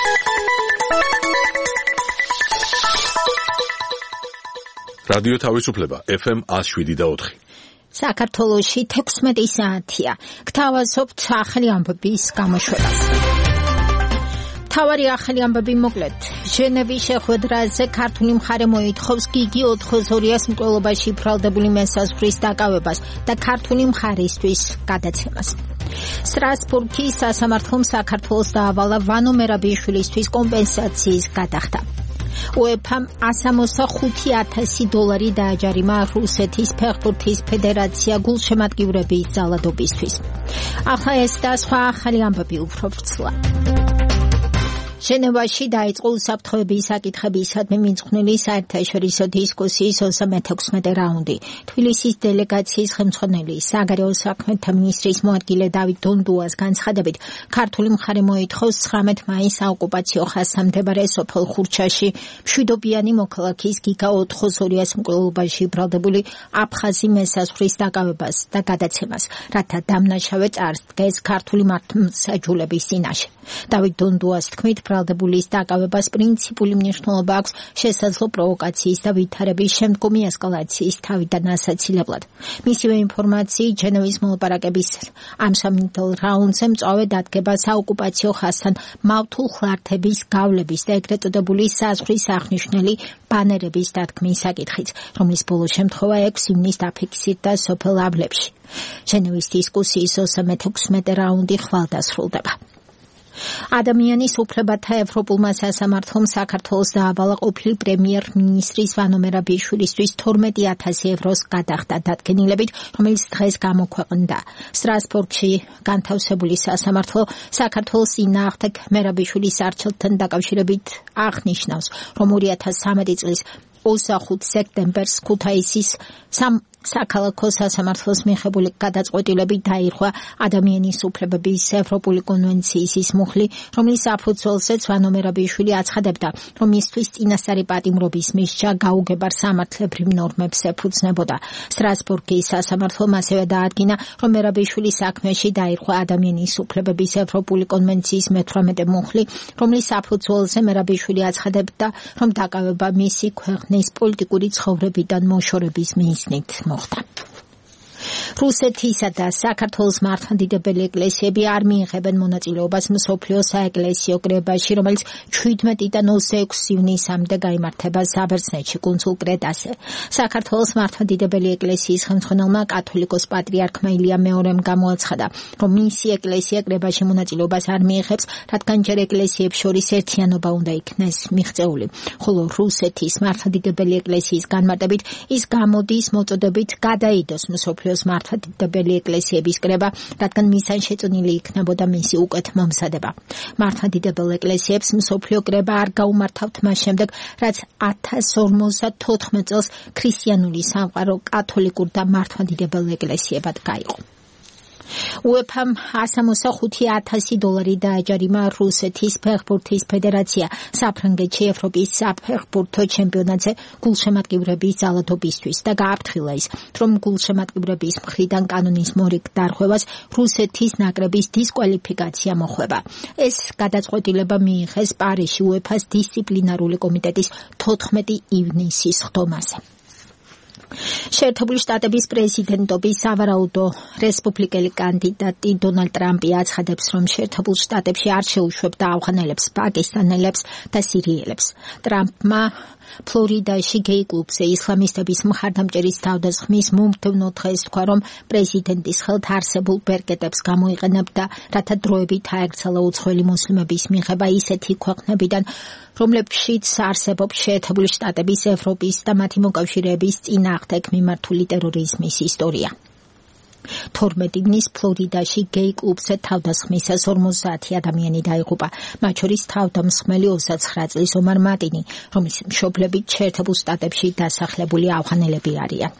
რადიო თავისუფლება FM 107.4. საქართველოში 16 საათია. გთავაზობთ ახალი ამბების გამოშვებას. თავარი ახალი ამბები მოკლედ. ჟენევის შეხვედრაზე ქართული მხარე მოითხოვს გიგი ოთხოზორიას მკვლელობაში ბრალდებული მესაზღვრის დაკავებას და ქართული მხარისთვის გადაცემას. სტრასბურგის სასამართლომ საქართველოს დაავალა ვანო მერაბიშვილისთვის კომპენსაციის გადახდა. UEFA-მ $165,000 დააჯარიმა რუსეთის ფეხბურთის ფედერაცია გულშემატკივრების ძალადობისთვის. ახლა ეს და სხვა ახალი ამბები უფრო ვრცლა. ჟენევაში დაიწყო უსაფრთხოების საკითხებისადმი მიძღვნილი საერთაშორისო დისკუსიის 36 რაუნდი. თბილისის დელეგაციის ხელმძღვანელი საგარეო საქმეთა მინისტრის მოადგილე დავით დონდუას განცხადებით, ქართული მხარე მოითხოვს 19 მაისს საოკუპაციო ხაზთან მდებარე სოფელ ხურჩაში მშვიდობიანი მოქალაქის გიგა ოთხოზორიას მკვლელობაში ბრალდებული აფხაზი მესაზღვრის დაკავებას და გადაცემას, რათა დამნაშავე წარსდგეს ქართული მართლმსაჯულების წინაშე. დავით დონდუას თქმით, ბრალდებულის დაკავებას პრინციპული მნიშვნელობა აქვს შესაძლო პროვოკაციის და ვითარების შემდგომი ესკალაციის თავიდან ასაცილებლად. მისივე ინფორმაციით, ჟენევის მოლაპარაკების ამ სამინდელ რაუნდზე მწვავე დადგება საოკუპაციო ხაზთან მავთულ ხლართების გავლების და ეგრეთ წოდებული საზღვრის აღნიშნული ბანერების დადგმის საკითხიც, რომლის ბოლო შემთხვევა 6 ივნისს დაფიქსირდა სოფელ ავლებში. ჟენევის დისკუსიის 36 რაუნდი ხვალ დასრულდება. ადამიანის უფლებათა ევროპულმა სასამართლომ საქართველოს დაავალა ყოფილი პრემიერ-მინისტრის ვანო მერაბიშვილისთვის 12,000 ევროს გადახდა დადგენილებით, რომელიც დღეს გამოქვეყნდა. სტრასბურგში განთავსებული სასამართლო საქართველოს წინააღმდეგ მერაბიშვილის არჩევნთან დაკავშირებით აღნიშნავს, რომ 2013 წლის 25 სექტემბერს ქუთაისის საქალაქო სასამართლოს მიღებული გადაწყვეტილებით დაირღვა ადამიანის უფლებების ევროპული კონვენციის ის მუხლი, რომლის საფუძველზეც ვანო მერაბიშვილი აცხადებდა, რომ მისთვის წინასწარი პატიმრობის მისჯა გაუგებარ სამართლებრივ ნორმებს ეფუძნებოდა. სტრასბურგის სასამართლომ ასევე დაადგინა, რომ მერაბიშვილის საქმეში დაირღვა ადამიანის უფლებების ევროპული კონვენციის მე-18 მუხლი, რომლის საფუძველზე მერაბიშვილი აცხადებდა, რომ დაკავება მისი ქვეყნის პოლიტიკური ცხოვრებიდან მოშორების მიზნით მოხდა. რუსეთისა და საქართველოს მართლმადიდებელი ეკლესიები არ მიიღებენ მონაწილეობას მსოფლიო საეკლესიო კრებაში, რომელიც 17-დან 26 ივნისამდე გაიმართება საბერძნეთში, კუნძულ კრეტაზე. საქართველოს მართლმადიდებელი ეკლესიის ხელმძღვანელმა კათოლიკოს პატრიარქმა ილია მეორემ გამოაცხადა, რომ მისი ეკლესია კრებაში მონაწილეობას არ მიიღებს, რადგან ჯერ ეკლესიებს შორის ერთიანობა უნდა იქნეს მიღწეული. ხოლო რუსეთის მართლმადიდებელი ეკლესიის განმარტებით ის გამოდის მოწოდებით გადაიდოს მსოფლიოს მართლმადიდებელი ეკლესიების კრება, რადგან მისთან შეწონილი იქნებოდა მისი უკეთ მომზადება. მართლმადიდებელ ეკლესიებს მსოფლიო კრება არ გაუმართავთ მას შემდეგ, რაც 1054 წელს ქრისტიანული სამყარო კათოლიკურ და მართლმადიდებელ ეკლესიებად გაიყო. UEFA-მ $165,000 დააჯარიმა რუსეთის ფეხბურთის ფედერაცია საფრანგეთში ევროპის საფეხბურთო ჩემპიონატზე გულშემატკივრების ძალადობისთვის და გააფრთხილა ის, რომ გულშემატკივრების მხრიდან კანონის მორიგ დარღვევას რუსეთის ნაკრების დისკვალიფიკაცია მოხვება. ეს გადაწყვეტილება მიიღეს პარიზში UEFA-ს დისციპლინარული კომიტეტის 14 ივნისის ხდომაზე. შეერთებული შტატების პრეზიდენტობის სავარაუდო რესპუბლიკელი კანდიდატი დონალდ ტრამპი აცხადებს, რომ შეერთებულ შტატებში არ შეუშვებდა ავღანელებს, პაკისტანელებს და სირიელებს. ტრამპმა ფლორიდაში გეი კლუბზე ისლამისტების მხარდამჭერის თავდასხმის მომდევნო დღეს თქვა, რომ პრეზიდენტის ხელთ არსებულ ბერკეტებს გამოიყენებდა, რათა დროებით აეკრძალა უცხოელი მუსლიმების მიღება ისეთი ქვეყნებიდან, რომლებშიც არსებობს შეერთებული შტატების, ევროპის და მათი მოკავშირეების წინააღმდეგ მიმართული ტერორიზმის ისტორია. 12 ივნის ფლორიდაში გეი კლუბზე თავდასხმისას 50 ადამიანი დაიღუპა, მათ შორის თავდამსხმელი 29 წლის ომარ მატინი, რომლის მშობლები შეერთებულ შტატებში დასახლებული ავღანელები არიან.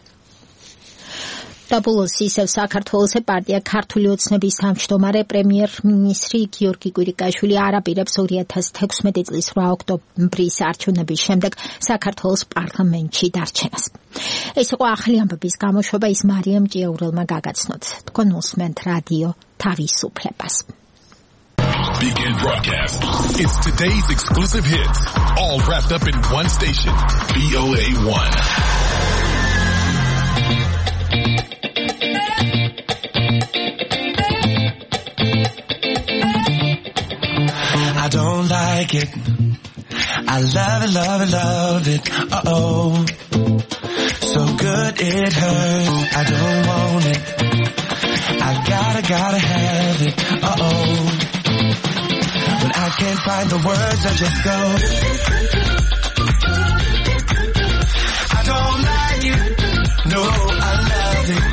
Double ისევ საქართველოს პარტია ქართული ოცნების თავმჯდომარე პრემიერ-მინისტრი გიორგი კვირიკაშვილი არაპირებს 2016 წლის 8 ოქტომბრის არჩევნების შემდეგ საქართველოს პარლამენტში დარჩენას. ეს იყო ახალი ამბების გამოშვება, ის მარიამ ჭიაურელმა გაგაცნოთ. თქვენ უსმენთ რადიო თავისუფლებას. Weekend broadcast. It's today's exclusive hits, all wrapped up in one station, VOA1. I don't like it. I love it, love it, love it. Uh-oh. So good it hurts. I don't want it. I gotta have it. Uh-oh. When I can't find the words, I just go. I don't like it. No, I love it.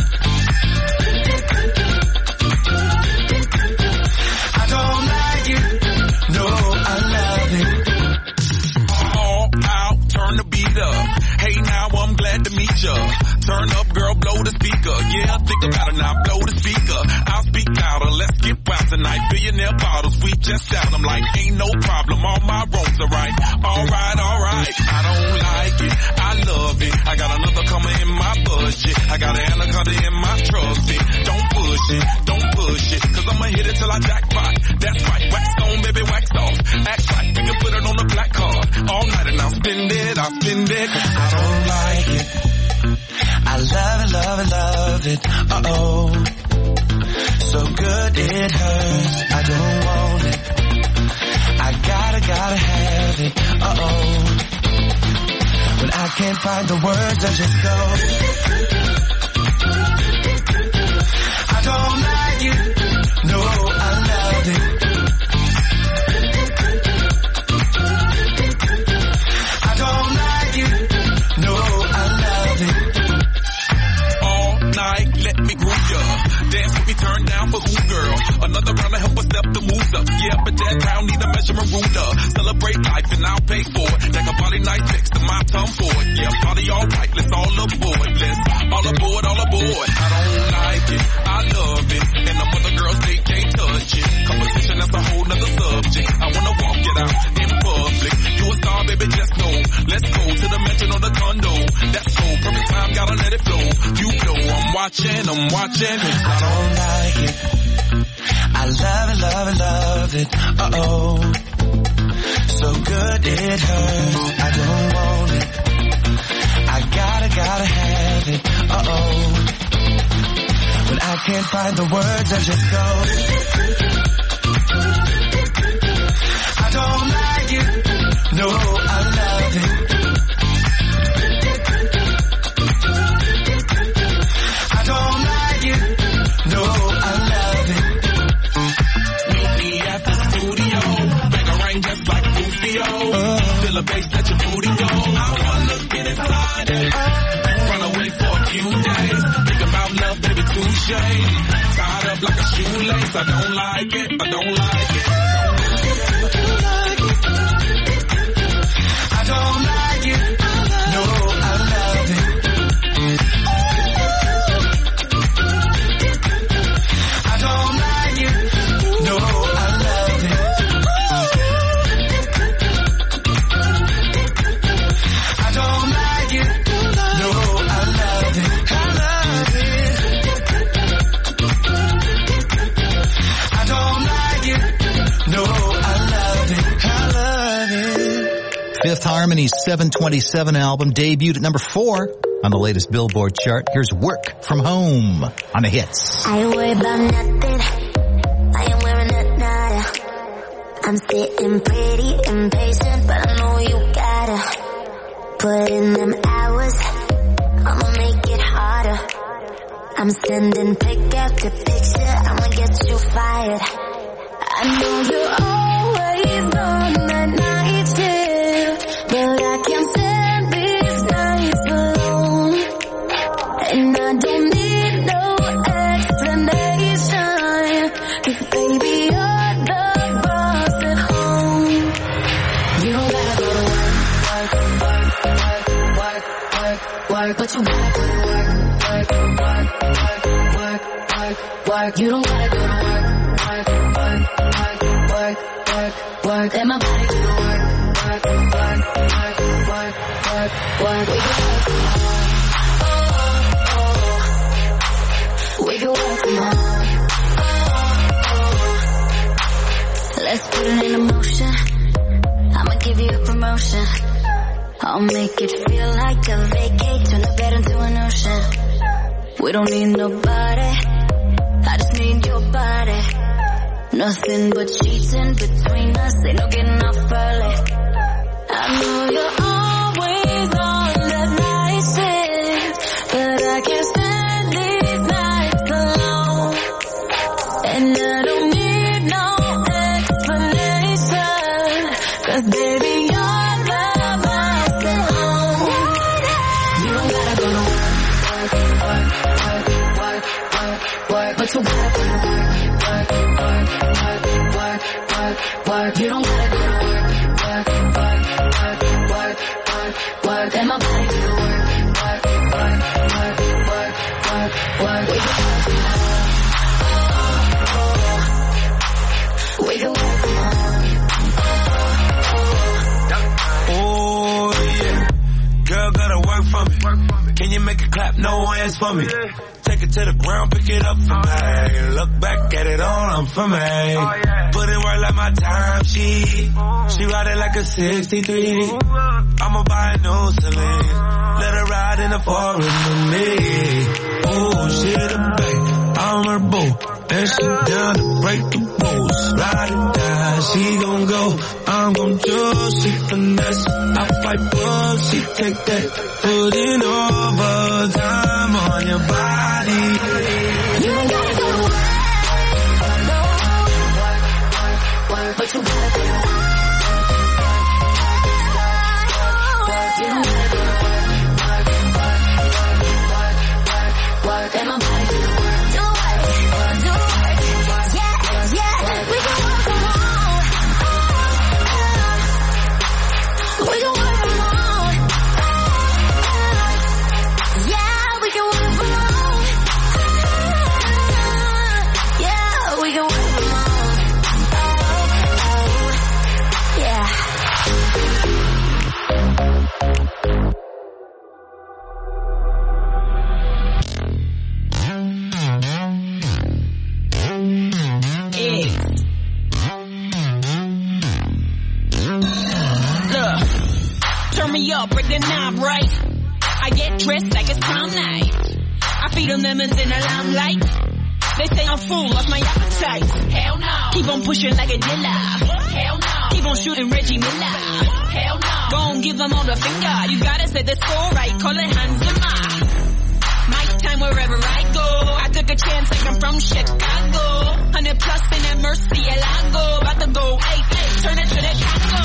I don't like it. No, I love it. All out, turn the beat up. Hey, now I'm glad to meet ya. Turn up, girl, blow the speaker. Yeah, think about it now, blow the speaker. I'll speak louder, let's get wild tonight. Billionaire bottles, we just down. I'm like, ain't no problem, all my wrongs are right. Alright, I don't like it, I love it. I got another coming in my budget. I got an anaconda in my trusty. Don't push it, cause I'ma hit it till I jackpot. That's right, wax on, baby, wax off. Act like we can put it on the black card. All night and I'll spend it. I don't like it. I love it, love it, love it. Uh-oh. So good it hurts. I don't want it. I gotta have it. Uh-oh. When I can't find the words, I just go. I don't like it. No, I love it. I don't like it. No, I love it. All night, let me groove ya. Dance with me, turn down for who, girl? Another round to help us step the moves up. Yeah, but that round need a measurement ruler. Celebrate life and I'll pay for it. Like a body night text to my tongue for it. Yeah, party all right, let's all aboard. Let's all aboard, all aboard. I don't like it, I love it. And the other girls, they can't touch it. Competition, that's a whole nother subject. I wanna walk it out in public. You a star, baby, just know. Let's go to the mansion or the condo. That's so perfect time, gotta let it flow. You know I'm watching. I don't like it. I love it, love it, love it. Uh-oh. So good it hurts. I don't want it. I gotta have it. Uh-oh. When I can't find the words, I just go. I don't like it. No, I love it. I don't like it. No, I love it. Meet me at the studio. Bangarang just like Rufio. Feel a bass, let your booty go. I wanna get inside it. Run away for a few days. Think about love, baby, touche. Tied up like a shoelace. I don't like it. I don't like it. I don't like it. No, I love it. I don't like it. No, I love it. I don't like it. No, I love it. I love it. I don't like it. No, I love it. I love it. Fifth Harmony's 727 album debuted at number 4 on the latest Billboard chart. Here's Work From Home on the hits. I ain't worried about nothing. I ain't wearing a nada. I'm sitting pretty impatient, but I know you gotta put in them hours. I'ma make it harder. I'm sending pic after picture. I'ma get you fired. I know you're always on that night shift, but I can't stand these nights alone. And I don't need no explanation, 'cause baby you're the boss at home. You don't gotta go to work, but you gotta go to work. You don't gotta go to work. Let my body do the work. We can work from home. put it in motion. I'ma give you a promotion. I'll make it feel like a vacate. Turn the bed into an ocean. We don't need nobody. I just need your body. Nothing but cheating between us. Ain't no getting off early. I know you're always on the night shift, but I can't stand these nights alone. And I don't need no explanation, 'cause baby you're the boss at home. You don't gotta go to work, but you gotta go to work. You don't gotta go to work, and my body do the work. We can work from home. Oh yeah, girl gotta work for me. Can you make it clap? No hands for me. Take it to the ground, pick it up for me. Look back at it all, I'm for me. Put it work like my time sheet. She ride it like a 63. I'ma buy a new Celine. Let her ride in the forest with me. Oh, she the babe, I'm her boo. And she down to break the rules. Ride it down, she gon' go. I'm gon' choose, she finesse. I fight bugs, she take that. Putting overtime on your body. You ain't gotta go to work, but you gotta go to work. You don't gotta go to work, and my body do the work. Yeah, we can work from home. We can work from home. Yeah, we can work from home. Yeah, we can work from home. Yeah. Turn me up, break the knob right. I get dressed like it's prom night. I feed them lemons in the limelight. They say I'm full, lost my appetite. Hell no. Keep on pushing like a dealer. Hell no. Keep on shooting Reggie Miller. Hell no. Gon' give them all the finger. You gotta set the score right, call it Hans Zimmer. My time wherever I go. I took a chance like I'm from Chicago. 100 plus in that Murcielago. About to go, hey, turn it to the Congo.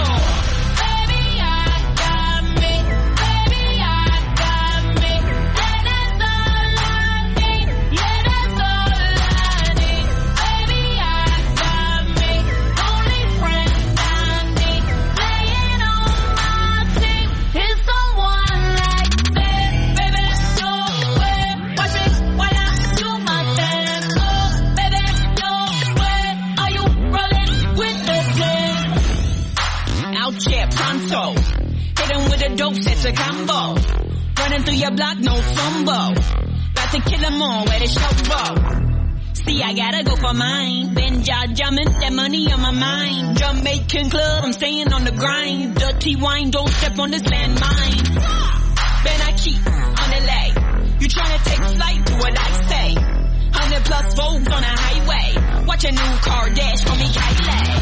Hit him with a dope, set a combo. Running through your block, no fumble. About to kill them all, where the show go. See, I gotta go for mine. Been jumping, that money on my mind. Jamaican club, I'm staying on the grind. Dirty wine, don't step on this landmine. Ben I keep on the lay. You tryna take flight, do what I say. 100 plus Vogues on a highway. Watch a new car dash for me, Kylie.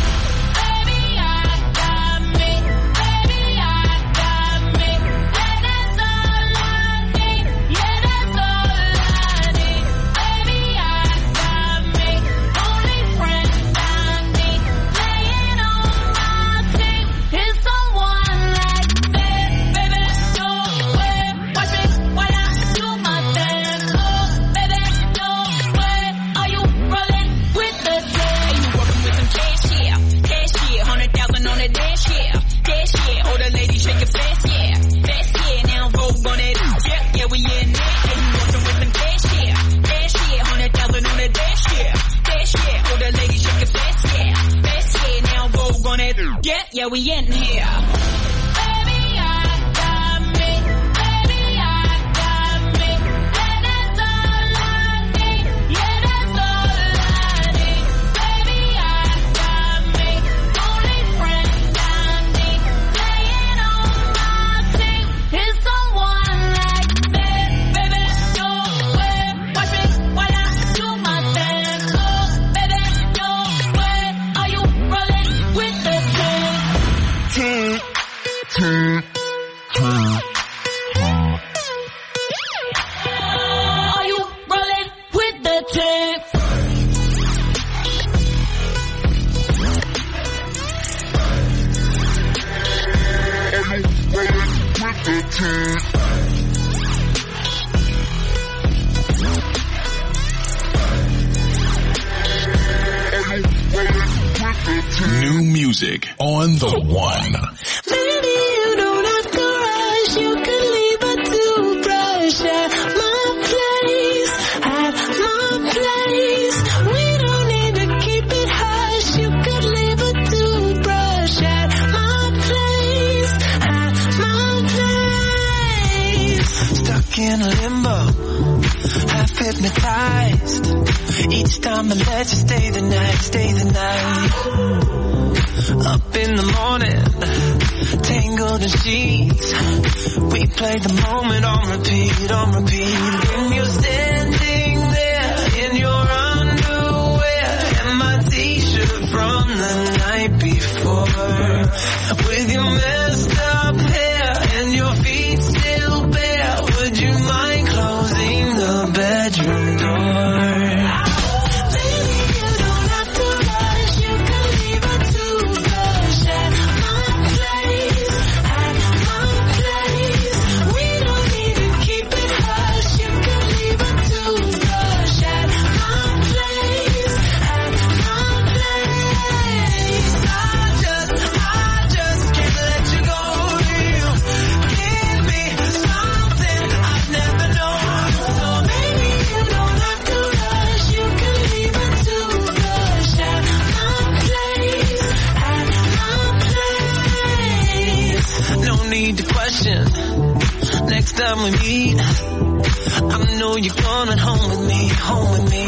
Yeah, we in here. New music on the one. Maybe you don't have to rush. You can leave a toothbrush at my place. At my place. We don't need to keep it hush. You could leave a toothbrush at my place. At my place. Stuck in limbo, half hypnotized. Each time I let you stay the night, stay the night. Up in the morning, tangled in sheets. We play the moment on repeat, on repeat. When you're standing there in your underwear and my t-shirt from the night before, with your messed up hair and your feet still bare, would you mind closing the bedroom door? Next time we meet, I know you're coming home with me, home with me.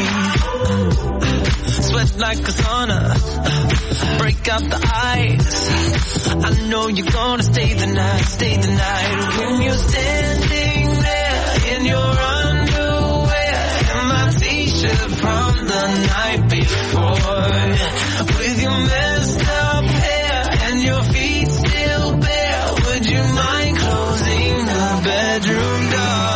Sweat like a sauna, break out the ice. I know you're gonna stay the night, stay the night. When you're standing there in your underwear and my t-shirt from the night before, with your messed up hair and your feet still bare, would you mind closing the bedroom door?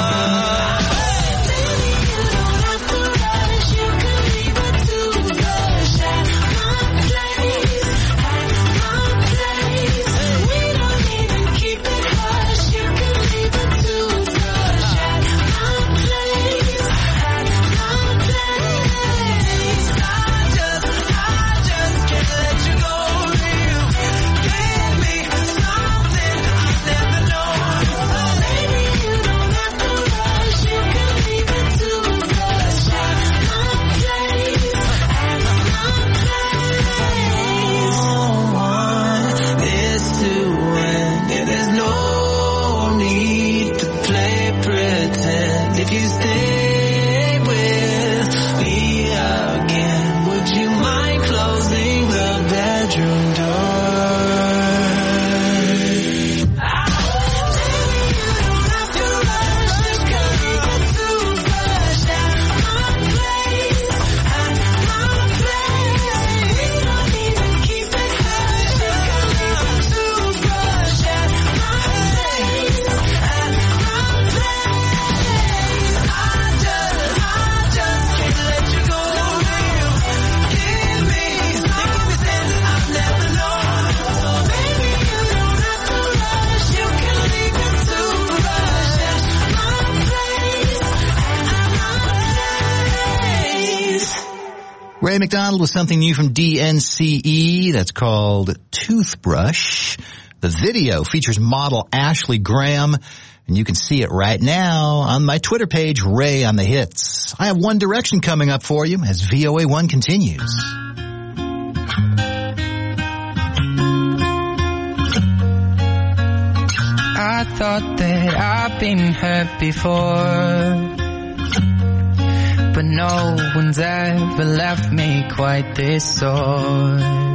Ray McDonald with something new from DNCE that's called Toothbrush. The video features model Ashley Graham, and you can see it right now on my Twitter page, Ray on the Hits. I have One Direction coming up for you as VOA1 continues. I thought that I've been hurt before, but no one's ever left me quite this sore.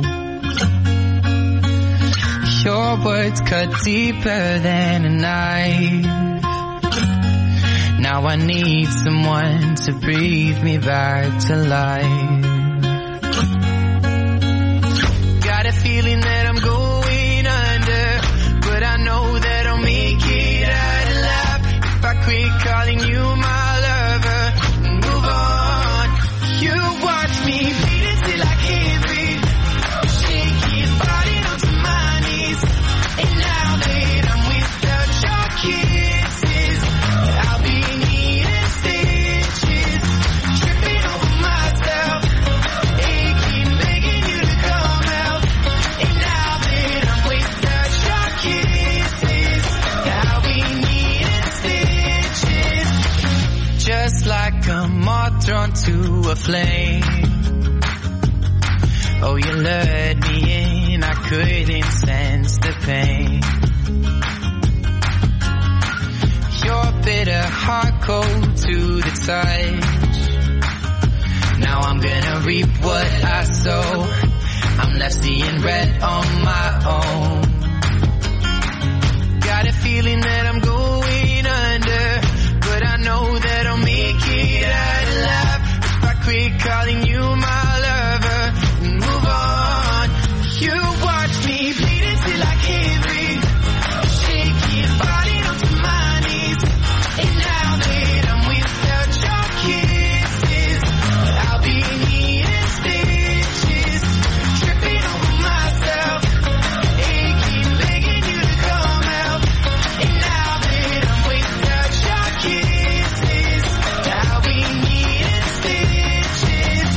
Your words cut deeper than a knife. Now I need someone to breathe me back to life. Got a feeling that I'm going under, but I know that I'll make it out alive if I quit calling you my lover. You watch me bleed until I can't breathe, shaking, falling onto my knees. And now that I'm without your kiss, flame. Oh, you lured me in, I couldn't sense the pain. Your bitter heart cold to the touch. Now I'm gonna reap what I sow. I'm left seeing red on my own. Got a feeling that I'm going under, but I know that I'll make it out alive if I quit calling you my lover and move on. You watch me bleed until I can't breathe, shaking, falling onto my knees. And now that I'm without your kisses, I'll be needing stitches, tripping over myself, aching, begging you to come out. And now that I'm without your kisses, I'll be needing stitches.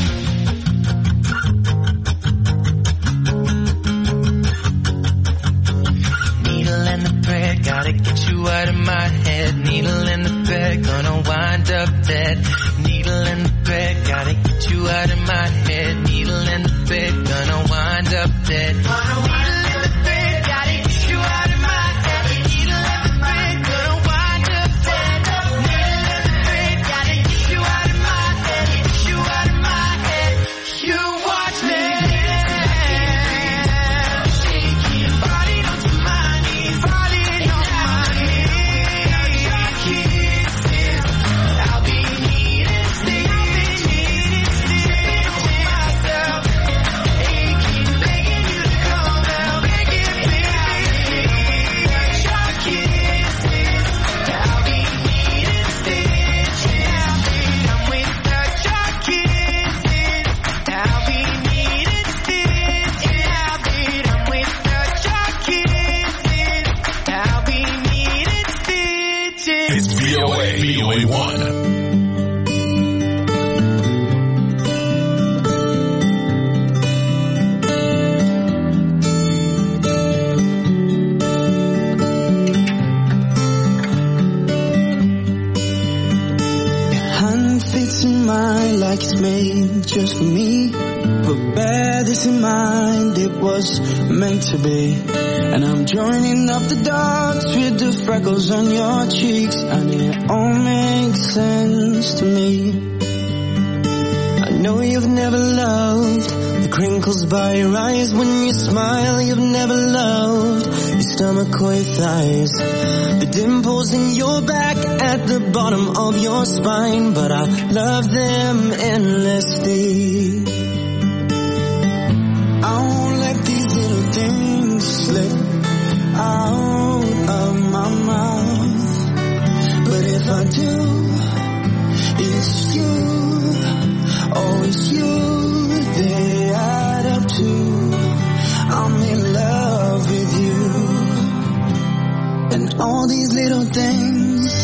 Needle in the thread, gotta get you out of my head. Needle in the thread, gonna wind up dead. Needle in the thread, gotta get you out of my head. Needle in the thread, gonna wind up dead. Needle in the thread, gotta get you out of my head. Needle in the thread, gonna wind up dead. Needle in the thread, gotta get you out of my head. Get you out of my head. You watch me, shaking, falling onto my knees, falling on my knees. Your kisses, I'll be needing stitches, tripping over myself, aching, begging you to come out, begging, begging. Your kisses, I'll be needing stitches. I'm without your kisses, I'll be needing stitches. I'm without your kisses, I'll be needing stitches. It's VOA 1. Hand fits in mine like it's made just for me. But bear this in mind, it was meant to be. And I'm joining up the dots with the freckles on your cheeks, and it all makes sense to me. I know you've never loved the crinkles by your eyes when you smile. You've never loved your stomach or your thighs, the dimples in your back at the bottom of your spine. But I love them endlessly. I won't let these little things slip out of my mouth. But if I do, it's you. Oh, it's you they add up to. I'm in love with you. And all these little things.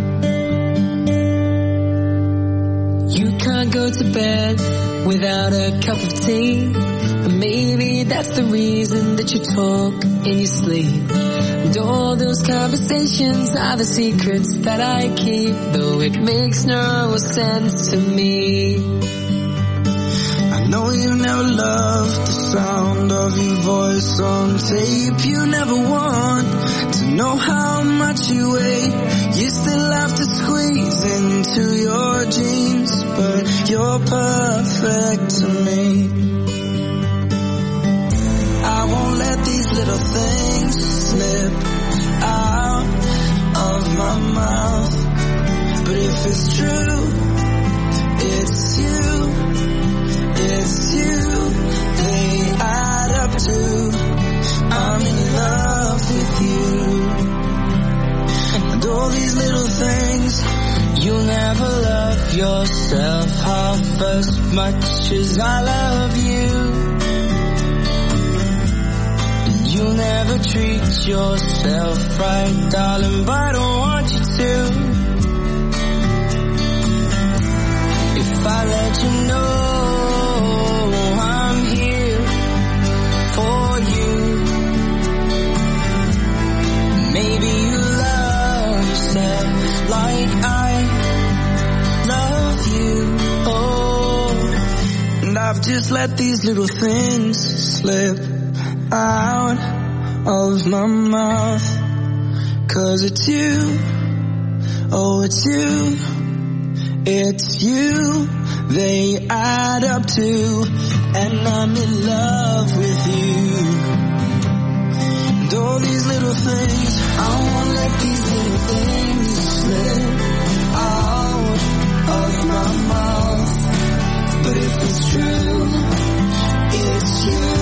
You can't go to bed without a cup of tea. But maybe that's the reason that you talk in your sleep. And all those conversations are the secrets that I keep, though it makes no sense to me. I know you never loved the sound of your voice on tape. You never want to know how much you weigh. You still have to squeeze into your jeans, but you're perfect to me. I won't let these little things slip out of my mouth. But if it's true, it's you. It's you they add up to. I'm in love with you. And all these little things. You'll never love yourself half as much as I love you. And you'll never treat yourself right, darling, but I don't want you to. If I let you know I'm here for you, maybe you love yourself like I love you. Oh, I've just let these little things slip out of my mouth. 'Cause it's you, oh it's you, it's you they add up to, and I'm in love with you. And all these little things, I won't let these little things slip out of my mouth. But if it's true, it's you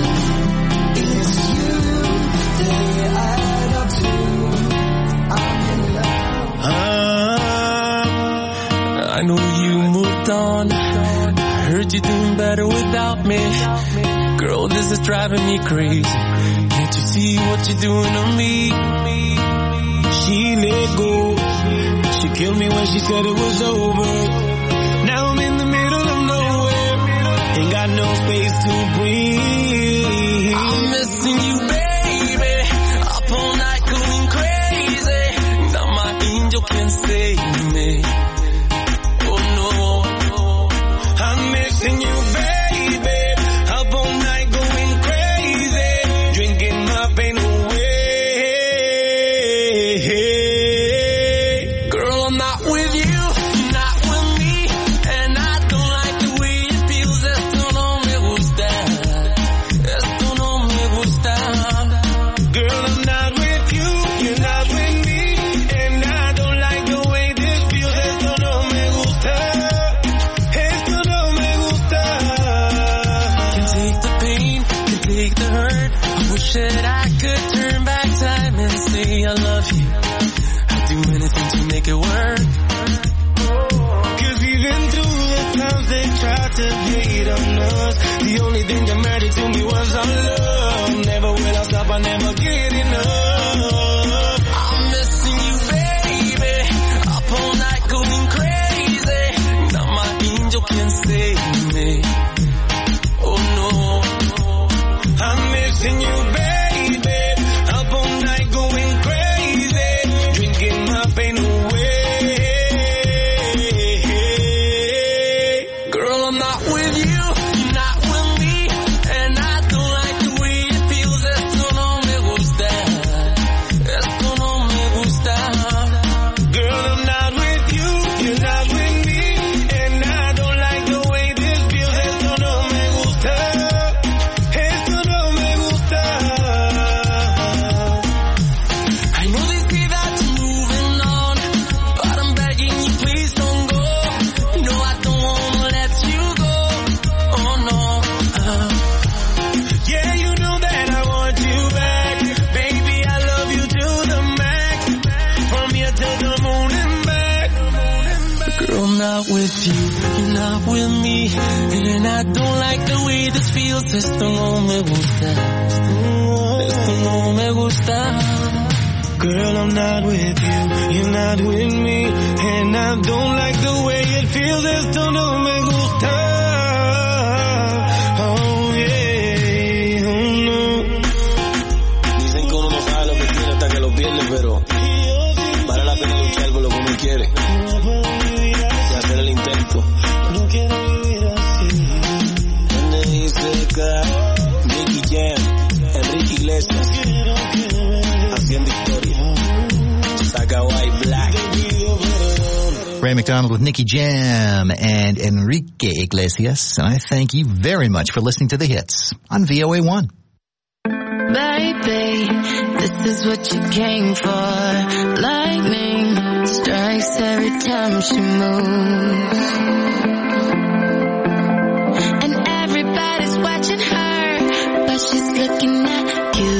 they add up to. I'm in love. I know you moved on. I heard you doing better without me. Girl, this is driving me crazy. Can't you see what you're doing to me? She let go. She killed me when she said it was over. Now I'm in the middle of nowhere. Ain't got no space to breathe. I'm missing you, baby. Up all night going crazy. Now my angel can save me. Oh no. I'm missing you, baby. Up all night going crazy. Drinking my pain away. Girl, I'm not with you, not with me. And I don't like the way it feels. Esto no me gusta. Esto no me gusta. Girl, I'm not with you, you're not with me. And I don't like the way this feels. Esto no me gusta. Esto no me gusta. Can take the pain, can take the hurt. I wish that I could turn back time and say I love you. I'd do anything to make it work. 'Cause even through the times they tried to hate on us, the only thing that mattered to me was our love. Never will I stop, I never get enough. I'm missing you, baby. Up all night going crazy. Now my angel can save me. Oh no. I'm missing you, baby. Up all night going crazy. Drinking my pain away. Girl, I'm not with you, you're not with me. And I don't like the way it feels. Esto no me gusta. Esto no me gusta. Girl, I'm not with you, you're not with me. And I don't like the way this feels. Esto no me gusta. Esto no me gusta. I know they say that you're moving on, but I'm begging you, please don't go. No, I don't wanna let you go. Oh no. Yeah, you know that I want you back. Baby, I love you to the max. From here to the moon and back. Girl, I'm not with you, you're not with me. And I don't like the way this feels. Esto no me gusta. Esto no me gusta. Girl, I'm not with you, you're not with me. And I don't like the way it feels. Esto no me gusta. Oh yeah, oh no. Dicen que uno no sabe lo que quiere hasta que lo pierde, pero vale la pena luchar por lo que uno quiere y hacer el intento. No quiero vivir así. Donde dice que Nicky Jam, Enrique Iglesias, haciendo historia. Saga White Black. Ray McDonald with Nicky Jam and Enrique Iglesias. And I thank you very much for listening to The Hits on VOA1. Baby, this is what you came for. Lightning strikes every time she moves. And everybody's watching her, but she's looking at you.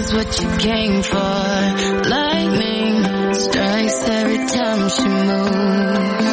is what you came for. Lightning strikes every time she moves.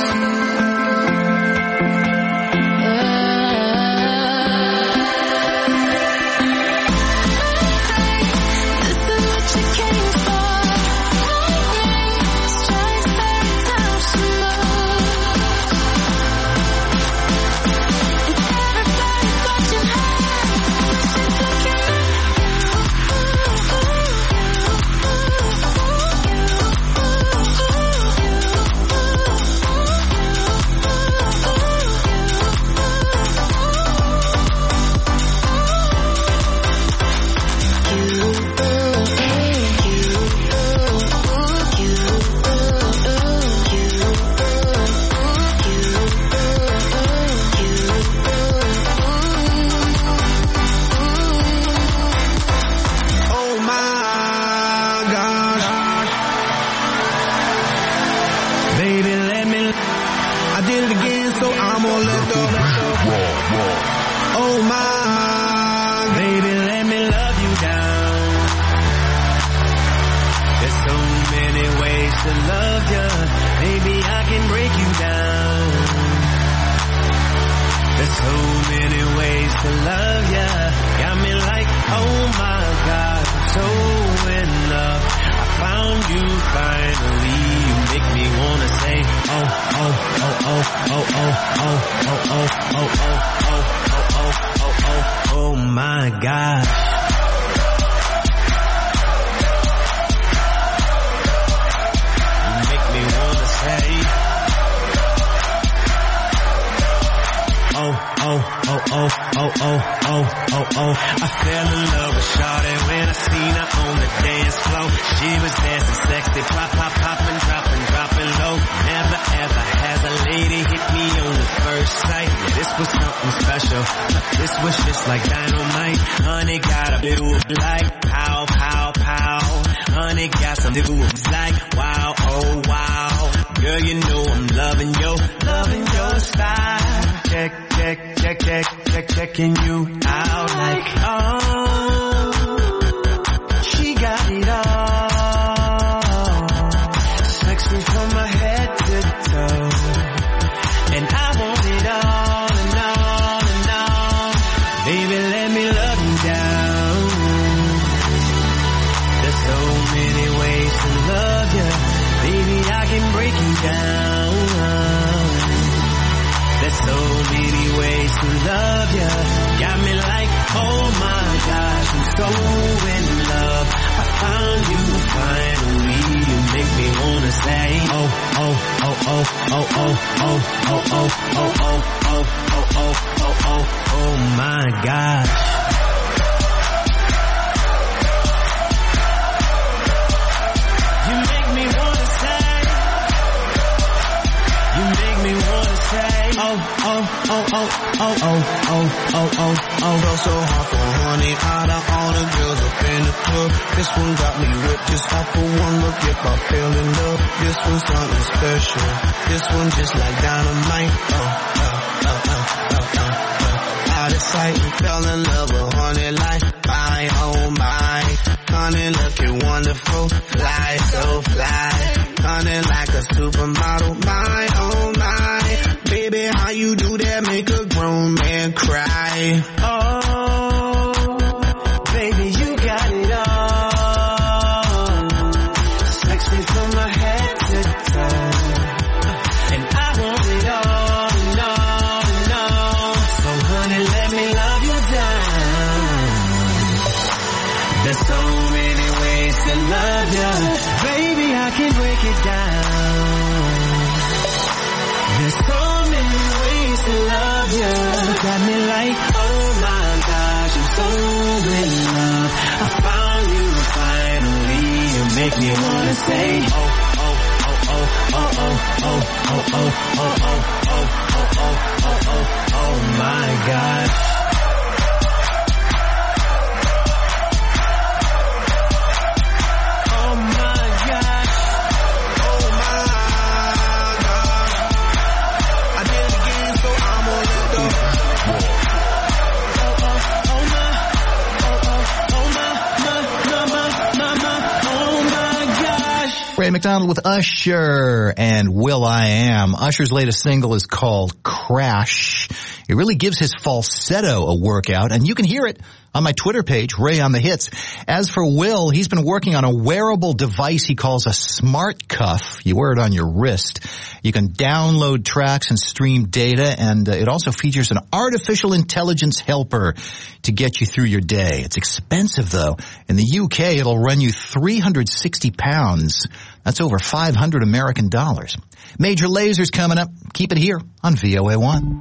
McDonald with Usher and Will.i.am. Usher's latest single is called Crash. It really gives his falsetto a workout, and you can hear it on my Twitter page, Ray on the Hits. As for Will, he's been working on a wearable device he calls a smart cuff. You wear it on your wrist. You can download tracks and stream data, and it also features an artificial intelligence helper to get you through your day. It's expensive, though. In the UK, it'll run you £360. That's over $500 American dollars. Major Laser's coming up. Keep it here on VOA1.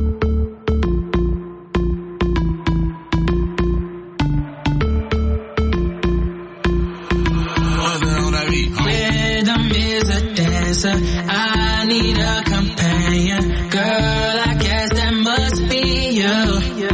I need a companion. Girl, I guess that must be you.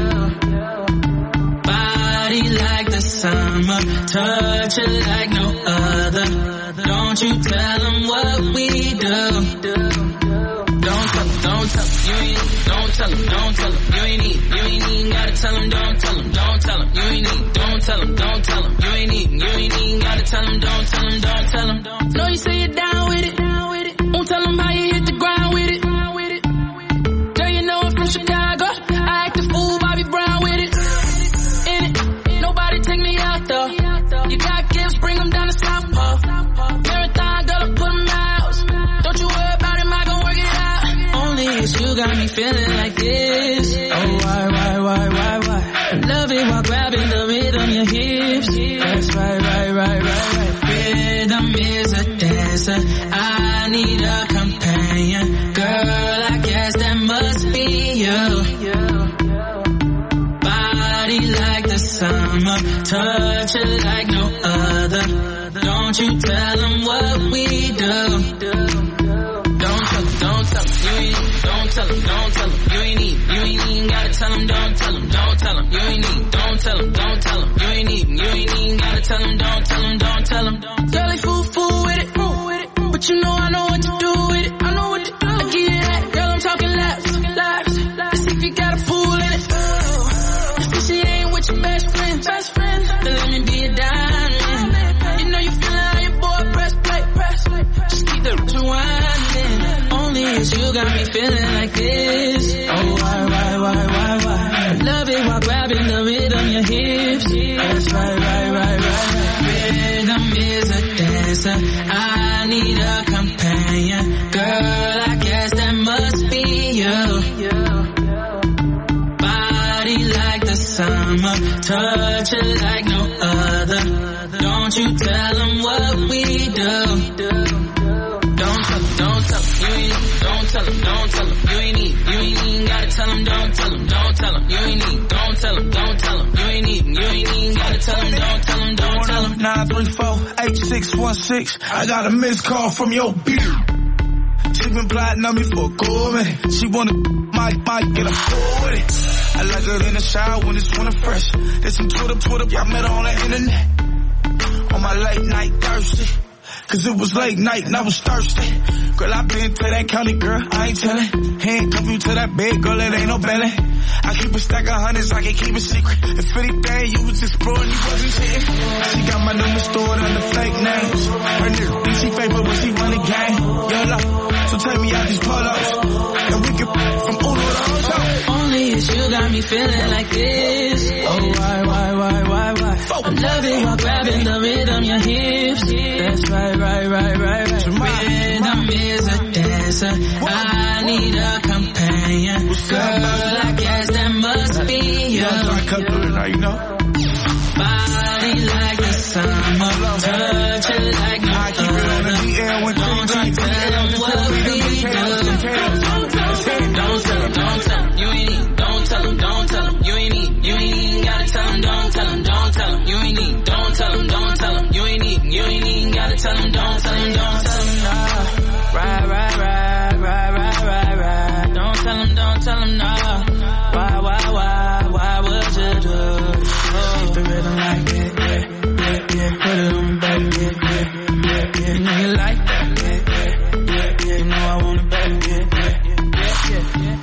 Body like the summer, touch it like no other. Don't you tell them what we do. Don't tell them, you ain't, don't tell them, you ain't even gotta tell them, don't tell them, you ain't even, don't tell them, you ain't even gotta tell them, don't tell them. No, you say you're down with it. Won't tell them how you hit the ground with it. Girl, you know I'm from Chicago. I act a fool, Bobby Brown with it. In it, nobody take me out though. You got gifts, bring them down to South Pole. Marathon, girl, I put them out. Don't you worry about it, I gon' work it out. Only it's you got me feeling like this. Oh, why? Love it while grabbing the rhythm, your hips. That's right. Rhythm is a dancer. I need a companion. Girl, I guess that must be you. Body like the summer, touch it like no other. Don't you tell them what we do. Don't tell them, you ain't, don't tell them, you ain't even gotta tell them, don't tell them, you ain't even, don't tell them, you ain't even gotta tell them, don't tell them. Girl, they fool with it, but you know I know what to do with it, I give you that, girl, I'm talking laps, let's see if you got a fool in it, if she ain't with your best friend, then let me be a diamond, you know you feeling how your boy press play, just keep the rewinding, only it's you got me feeling like this, oh why, love it while grabbing the rhythm, your hips, that's right, rhythm is a dancer, I need a companion, girl, I guess that must be you, body like the summer, touch it like no other, don't you tell them what we do. Don't tell them, you ain't, don't tell them, you ain't even gotta tell them, don't tell them, you ain't even, don't tell them, you ain't even gotta tell them, don't tell them. 934-8616, I got a missed call from your beard. She been plotting on me for a cool minute. She wanna might get a fool with it. I like her in the shower when it's winter fresh. There's some Twitter, I met her on the internet. On my late night thirsty. Cause it was late night and I was thirsty. Girl, I been to that county, girl, I ain't tellin'. Handcuff you to that bed, girl, it ain't no belly. I keep a stack of hundreds, I can keep it secret. If anything, you was exploring, you wasn't cheating. She got my number stored under fake names. Her nigga think she fake, but when she run the game, YOLO. So take me out these polos, and we can from Uno to Ocho. Only it's you got me feeling like this. Oh, why? I love it while grabbing the rhythm, your hips. That's right. Rhythm is a dancer. I need a companion. Girl, I guess that must be you. Body like the summer, touch it like no other. Don't you tell them what we do. Don't tell them, you ain't even, don't tell them, you ain't even gotta tell them, don't tell them, you ain't even, don't tell them, you ain't even gotta tell them, don't tell them, nah. Right. Don't tell them, nah. Why would you do? Keep the rhythm like that, yeah. Put it on me, baby, yeah. You know you like that, yeah. You know I want it, baby, yeah.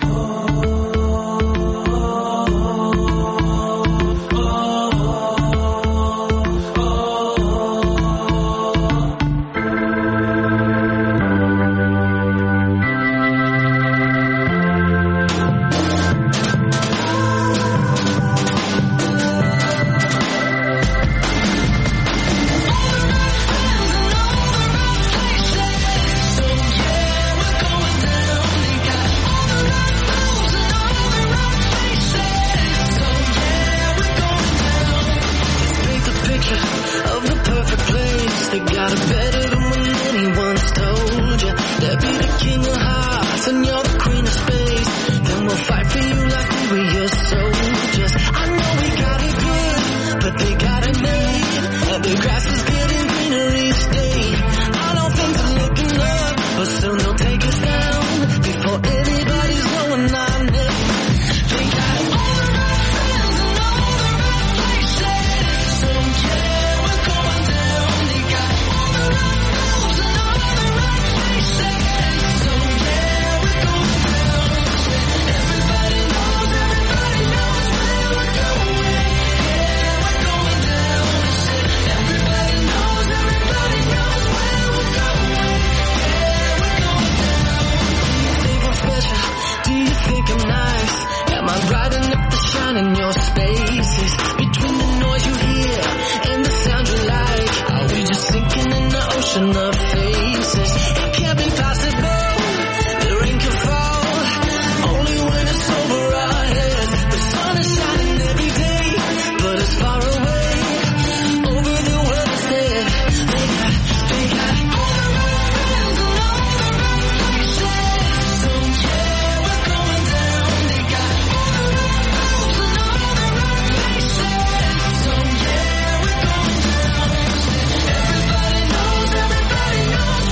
no spaces between the noise you hear and the sound you like. Are we just sinking in the ocean of faces? It can't be possible. The rain can fall only when it's over our head. The sun is shining every day, but it's far away over the world instead. They got all the roads and all the right places. So yeah, we're going down. They got all the roads and all the right places. So yeah, we're going down. Everybody knows where we're going.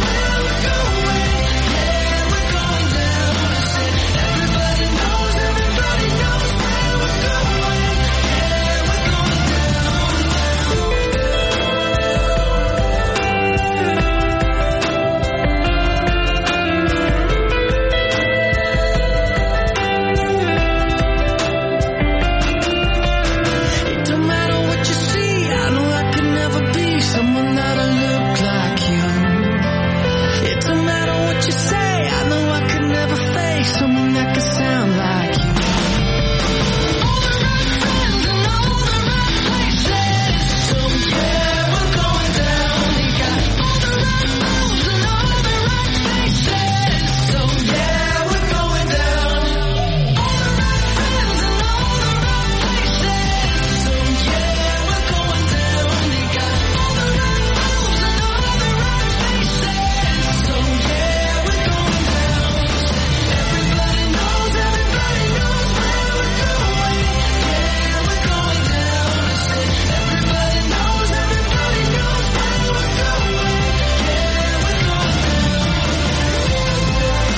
Yeah, we're going down. Everybody knows everybody knows where we're going. Yeah, we're going It don't matter what you see. I know I could never be someone that'll look like you. It don't matter what you say. I know I could never face someone that could sound like you. All the right friends and all the right places. So yeah, we're going down. We got all the right moves and all the right faces. So yeah, we're going down. All the right friends and all the right places. So yeah, we're going down. We got all the right moves and all the right faces. So yeah, we're going down. Everybody knows where we're going. Yeah, we're going down. Everybody knows everybody knows where we're going. Yeah, we're going down.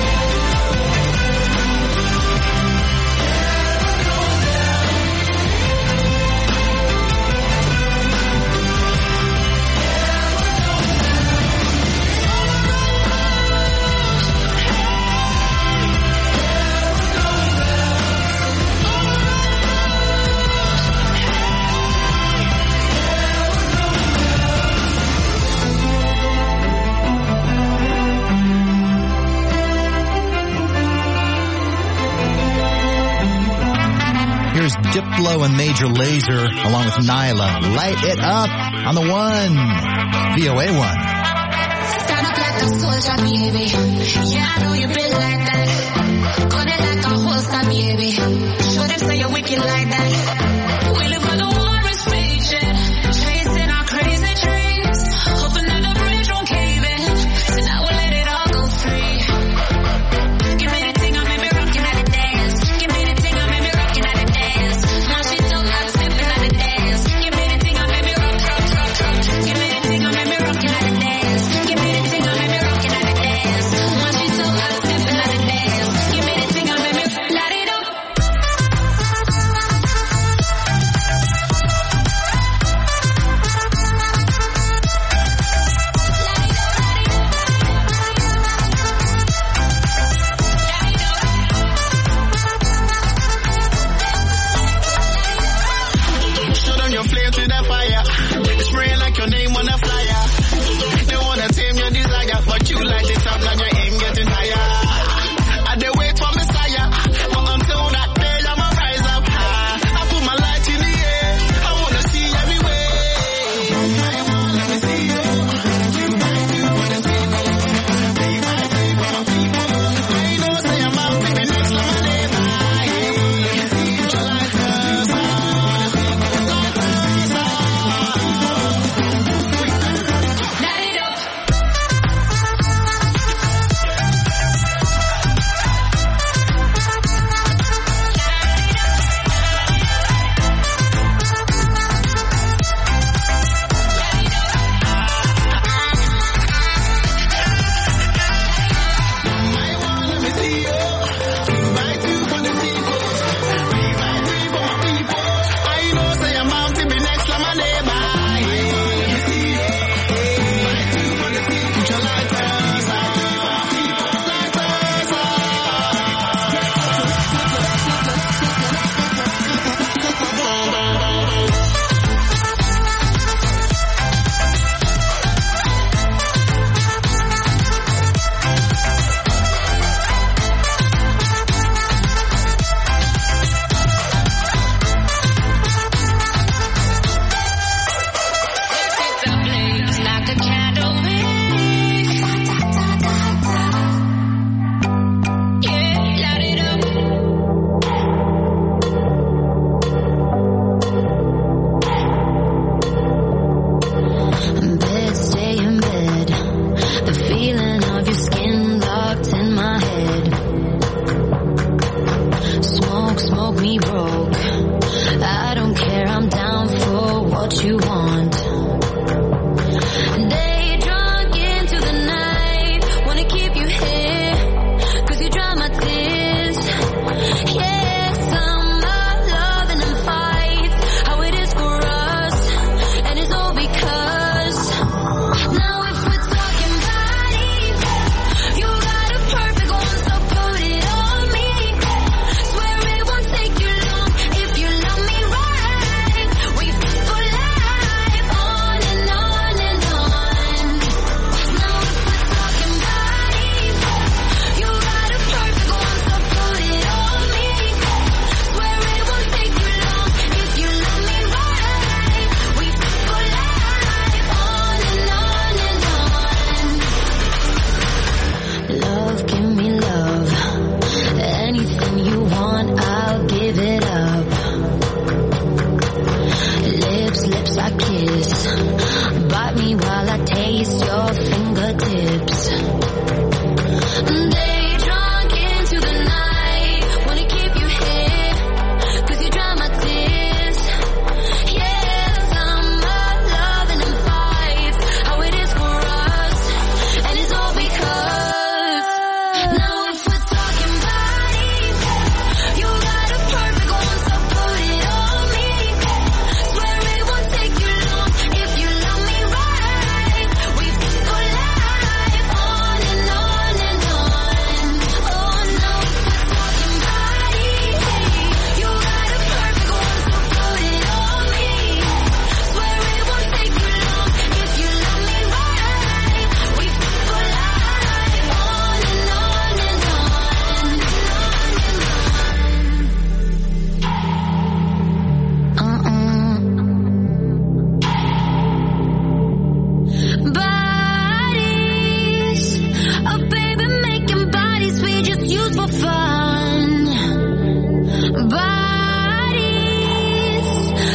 Here's Diplo and Major Lazer along with Nyla. Light it up on the one. VOA 1. Stand up like a soldier, baby. Yeah, I know you built like that. Gun it like a holster, baby. Show them say you're wicked like that. We live where the war is raging, chasing our crazy dreams, hoping that the bridge won't cave in. So now we'll let it all go free. Give me the thing, I made me rockin' at the dance. Give me the thing, I made me rockin' at the dance. Now she don't like stepping at the dance. Give me the thing, I made me rock. Give me the thing, I made me rockin' at the dance. Give me the thing, I made me rockin' at the dance. Now she don't like stepping at the dance. Give me the thing, I made me light it up.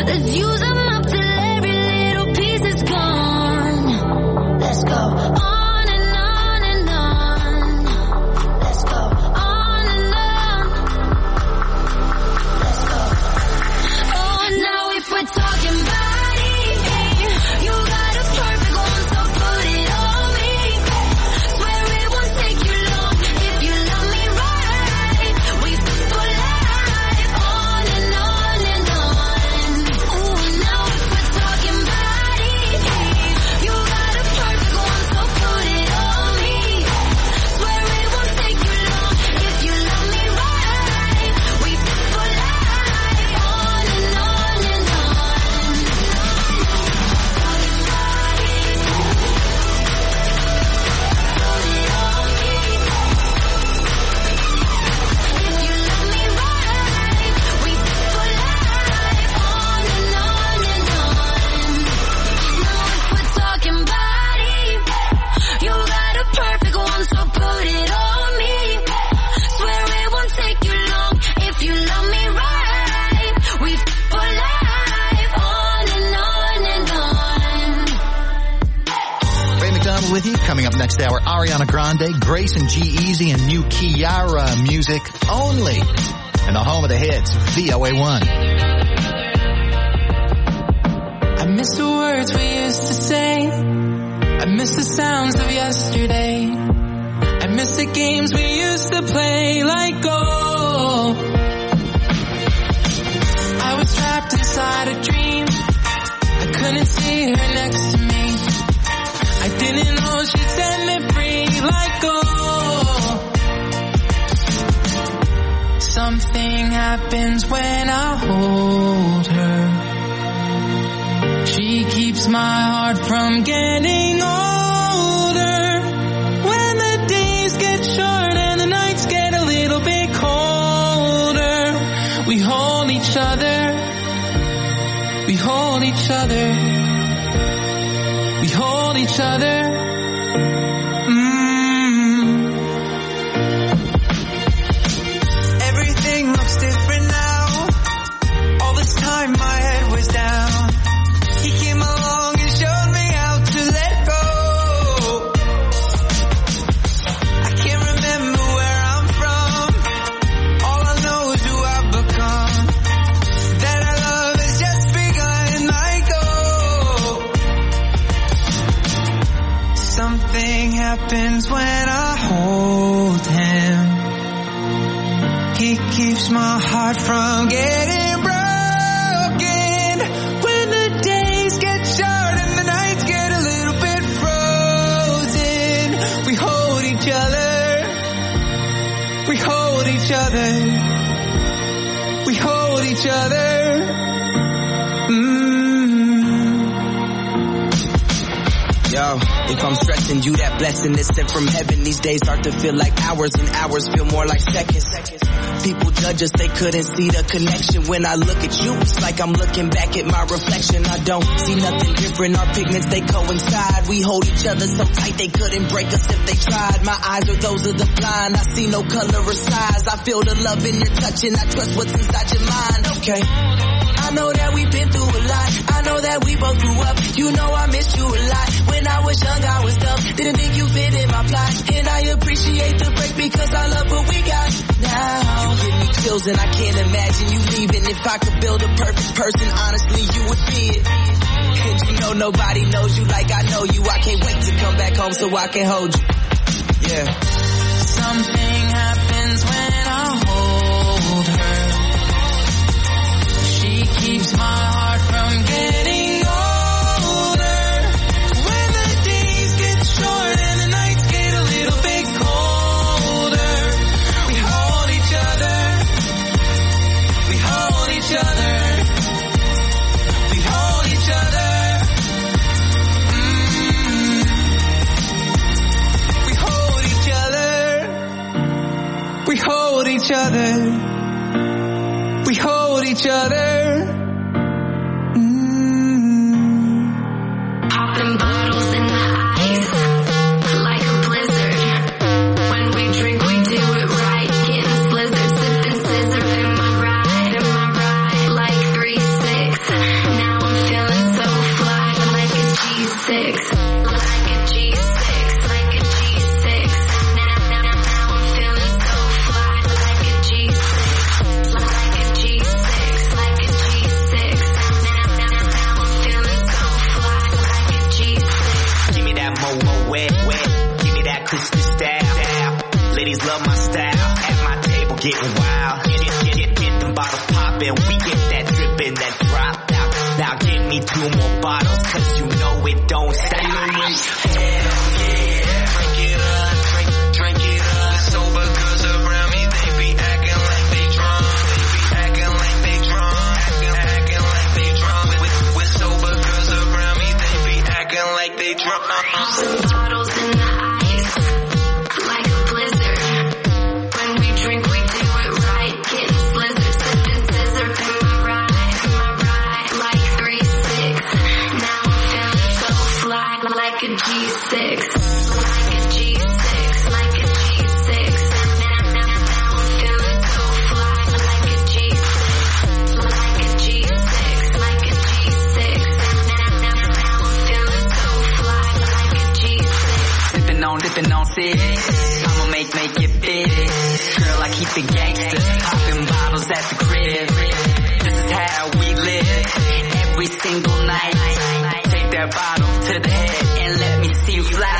Let's use them up till every little piece is gone. Let's go on and on and on. Let's go on and on. Let's go. Oh, now if we're talking body, you got a perfect one, so put it on me. Swear it won't take you long if you love me right. We fit for life, on and on and on. Ooh, now if we're talking body, you got a perfect one, so put it on me. Swear it won't take you long if you love me right. We fit for life, on and on and on. Talking body, you got a perfect one, so put it on me. Swear it won't take you long if you love me right. We for life, on and on and on. Ray McDonald with you. Coming up next hour, Ariana Grande, Grace and G-Eazy, and new Kiara music only. And the home of the hits, VOA1. I miss the words we used to say. I miss the sounds of yesterday. I miss the games we used to play. Like oh, I was trapped inside a dream. I couldn't see her next to me. I didn't know she'd set me free. Like oh, something happens when I hold her. She keeps my heart from getting older. When the days get short and the nights get a little bit colder, we hold each other. We hold each other. We hold each other. Everything looks different now. All this time my head was down. He came along and showed me how to let go. I can't remember where I'm from. All I know is who I've become. That our love has just begun. I go. Something happens when I hold him. He keeps my heart from getting broken. When the days get short and the nights get a little bit frozen, we hold each other. We hold each other. We hold each other. Yo, if I'm stressing you, that blessing is sent from heaven. These days start to feel like hours and hours feel more like seconds. People judge us, they couldn't see the connection. When I look at you, it's like I'm looking back at my reflection. I don't see nothing different, our pigments, they coincide. We hold each other so tight they couldn't break us if they tried. My eyes are those of the blind, I see no color or size. I feel the love in your touch and I trust what's inside your mind. Okay, I know that we've been through a lot. I know that we both grew up. You know I missed you a lot. When I was young, I was dumb. Didn't think you fit in my plot. And I appreciate the break because I love what we got now. You give me chills and I can't imagine you leaving. If I could build a perfect person, honestly, you would be it. And you know nobody knows you like I know you. I can't wait to come back home so I can hold you. Yeah. Something happens when I hold her. She keeps my heart from getting older. When the days get short and the nights get a little bit colder, we hold each other. We hold each other. We hold each other. We hold each other. We hold each other. We hold each other. Popping bottles in the ice, like a blizzard. When we drink, we do it right. Getting slizzard, sipping scissor. Am I right? Like 3-6. getting wild. Get them bottles poppin', we get that drippin', that drop out. Now give me 2 more bottles, cause you know it don't stop. Bottles in the ice, like a blizzard. When we drink, we do it right. Getting slizzard, sipping scissor in my ride, like 3-6. Now I'm feeling so fly, like a G6, like a G6, like a G6. Now I'm feeling so fly, like a G6, like a G6, like a G6. Now I'm feeling so fly, like a G6. Dipping on six, I'ma make it big. Girl, I keep it gangster, popping bottles at the crib. This is how we live, every single night. Take that bottle to the head and let me see you fly.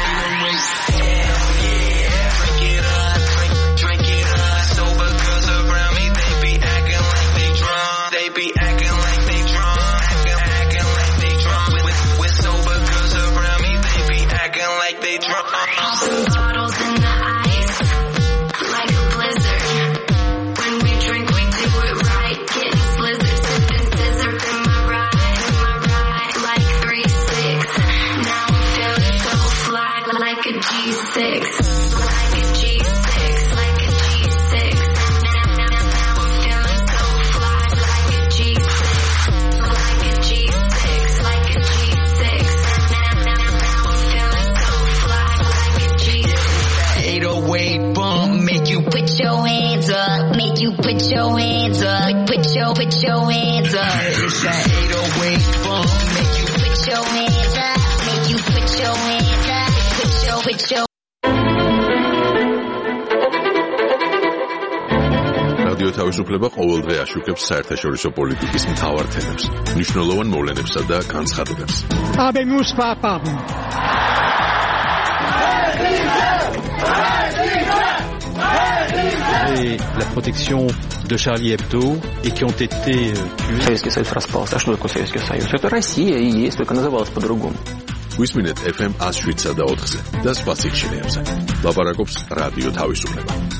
Drink it up. Sober girls around me, they be acting like they drunk. They be acting like they drunk. Acting like they drunk. With sober girls around me, they be acting like they drunk. Bottles in the ice, like a blizzard. When we drink, we do it right. Getting slizzard, sipping scissor in my ride, like 3-6. Now I'm feeling so fly, like a G6, like a G6, like a G6. Now I'm feeling so fly, like a G6, like a G6, like a G6. Now I'm feeling so fly, like a G6. 808 bump, make you put your hands up, make you put your hands up, put your hands up. It's that 808 bump, make you put your hands up, make you put your hands up, put your. რადიო თავისუფლება ყოველდღე აშუქებს საერთაშორისო პოლიტიკის მთავარ თემებს, მნიშვნელოვან მოვლენებსა და განცხადებებს. Habemos papado. Et la protection de Charlie Hebdo et qui ont été tués. Советский Союз распался. А что такое Советский Союз? Это Россия и есть, только называлась по-другому. Висმინეთ FM 107.4-ზე და სხვა სიგნალებზე. ლაპარაკობს რადიო თავისუფლება.